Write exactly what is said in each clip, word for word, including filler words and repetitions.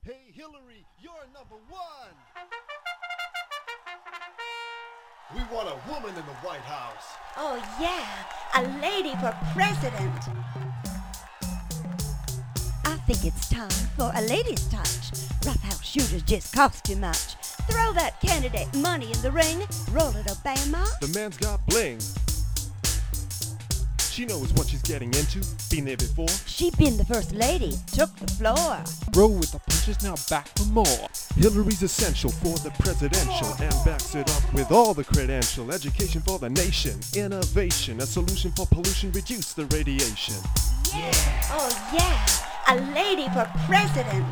Hey Hillary, you're number one. We want a woman in the White House. Oh yeah, a lady for president. I think it's time for a lady's touch. Roughhouse shooters just cost too much. Throw that candidate money in the ring. Roll it, Obama. The man's got bling. She knows what she's getting into. Been there before. She been the first lady, took the floor. Roll with the punches, now back for more. Hillary's essential for the presidential and backs it up with all the credential. Education for the nation, innovation, a solution for pollution, reduce the radiation. Yeah. Oh yeah, a lady for president.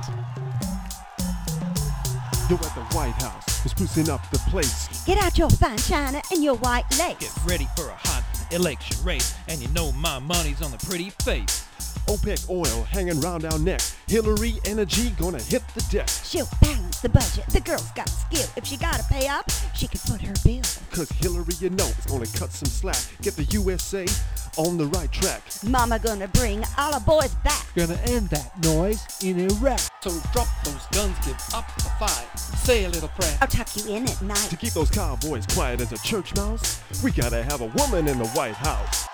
You're at the White House, we're sprucing up the place. Get out your fine china and your white lace. Get ready for a hot election race, and you know my money's on the pretty face. OPEC oil hanging round our neck. Hillary energy gonna hit the deck. She'll balance the budget. The girl's got skill. If she gotta pay up, she can foot her bill. Cause Hillary, you know, is gonna cut some slack. Get the U S A on the right track. Mama gonna bring all the boys back. Gonna end that noise in Iraq. So drop those guns, give up the fight. Say a little prayer. I'll tuck you in at night. To keep those cowboys quiet as a church mouse, we gotta have a woman in the White House.